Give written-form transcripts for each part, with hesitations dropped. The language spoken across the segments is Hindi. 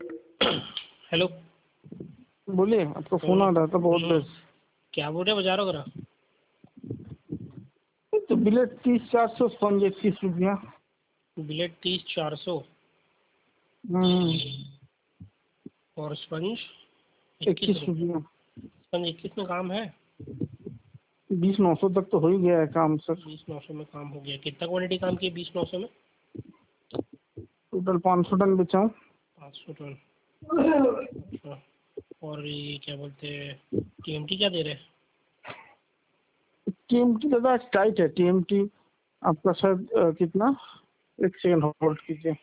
हेलो। बोलिए, आपका फोन आ रहा था बहुत देर से। क्या बोल रहे बाजार वगैरह? तो बिलेट 30-400, स्पंज 21 रुपया। बिलेट 30-400 और स्पंज 21 21 रुपये। रुपया। स्पंज 21 में काम है? 20-900 तक तो हो ही गया है काम सर। 20-900 में काम हो गया। कितना क्वांटिटी काम किया 20-900 में? टोटल 500 टन बेचा हूँ। 500 टन। अच्छा। और ये क्या बोलते हैं, टीएमटी क्या दे रहे हैं? टीएमटी ज़्यादा टाइट है। टीएमटी आपका सर कितना, एक सेकंड होल्ड कीजिए।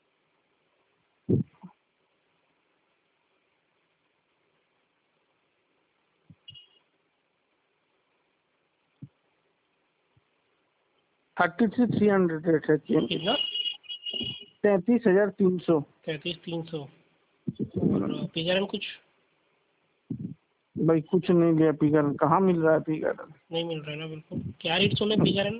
$33,300 रेट है टीएमटी। कितना? 33,300। 33,300। और पिज़्ज़ा कुछ भाई कुछ नहीं लिया। पी गार्डन कहाँ मिल रहा है? पी गार्डन नहीं मिल रहा है ना बिल्कुल। क्या रेट सुने पिज़्ज़ा?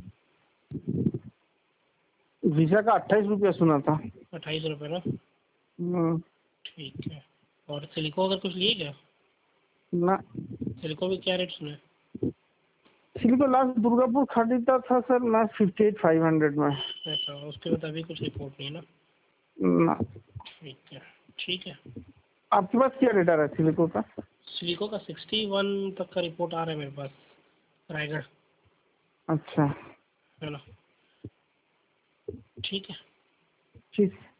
वीजा का 28 रुपया सुना था। 28 रुपये ना? हम्म, ठीक है। और सिलिको अगर कुछ लिए क्या? ना। सिलिको भी क्या रेट सुने? सिलिको लास्ट दुर्गापुर खरीदा था सर मैं 58,500 में। ऐसा उसके बाद अभी कुछ रिपोर्ट नहीं है ना? ना। ठीक है। ठीक है। आपके पास क्या रेट आ रहा है सिलिको का? सिलिको का 61 तक का रिपोर्ट आ रहा है मेरे पास, रायगढ़। अच्छा। है ना? ठीक है। ठीक।